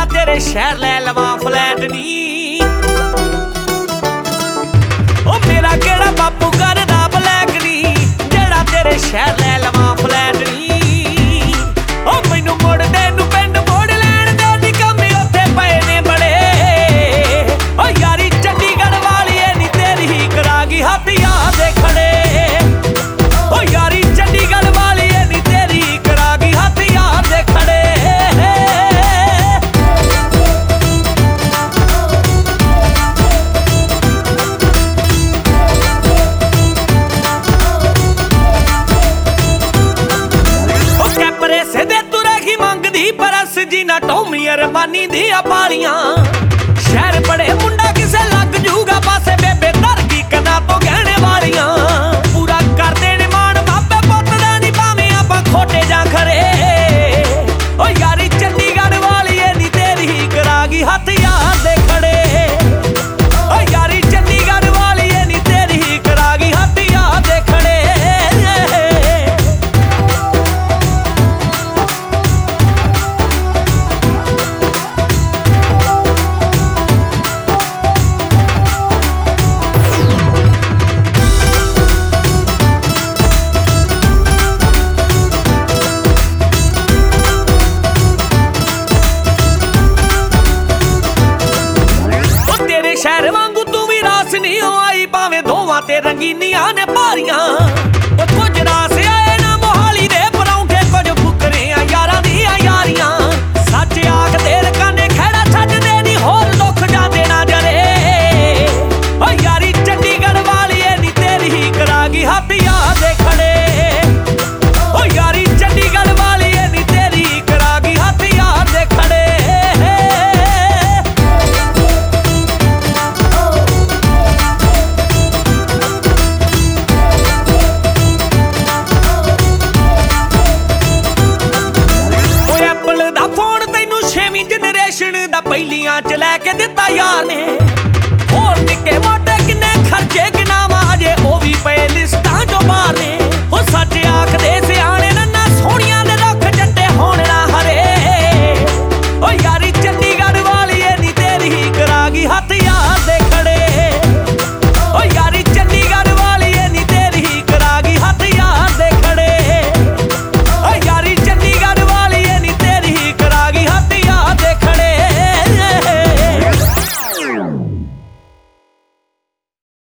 जेड़ा तेरे शहर लै लवां फ्लैट नी। ओ मेरा केड़ा बापू करदा ब्लैक नी, जेड़ा तेरे शहर लै लवां फ्लैट नी। ओ मैनू मुड़दे नू पिंड मोड़ लैण दे नी, कम्म उत्थे पए ने बड़े। ओ यारी चंडीगढ़ वालीए नी तेरी ही करागी हाथियां दे खड़े। ओ यारी चंडीगढ़ वालीए नी तेरी ही करागी हाथियां दे खड़े। परस जी ना टोमी अरमानी दिया पालियां, शहर बड़े मुंडा किसे लग जूगा पासे, बेबे तरगी कना तो गहने वालियां। पूरा कर देने मान बापे पुत दा नी, भावें आपां खोटे जां खरे। ओ यारी चंडीगढ़ वालीए नी तेरी ही करागी हाथियां दे खड़े। ओ यारी चंडीगढ़ वालीए नी तेरी ही करागी हाथियां दे खड़े। शहर वांगू तू भी रास नहीं हो आई, भावें दोवां ते रंगीनियां ने भारियां। ओ कुछ रास आए ना मोहाली दे परौंठे, कुछ फुकरे आ यारां दियां यारियां। सच आख तेरे काने खैड़ा छड्ड दे नी, होर दुख जांदे ना जरे। ओ यारी चंडीगढ़ वालीए नी तेरी ही करागी हाथियां दे खड़े। ओ यारी चंडीगढ़ वालीए नी तेरी ही करागी हाथियां दे खड़े। जनरेशन दा पहलियां च लैके दिता यार ने, होर निक्के मोटे किन्ने खर्चे गिनावां, अजे ओ भी पे लिस्टां चों बाहर ने। ओ सच आखदे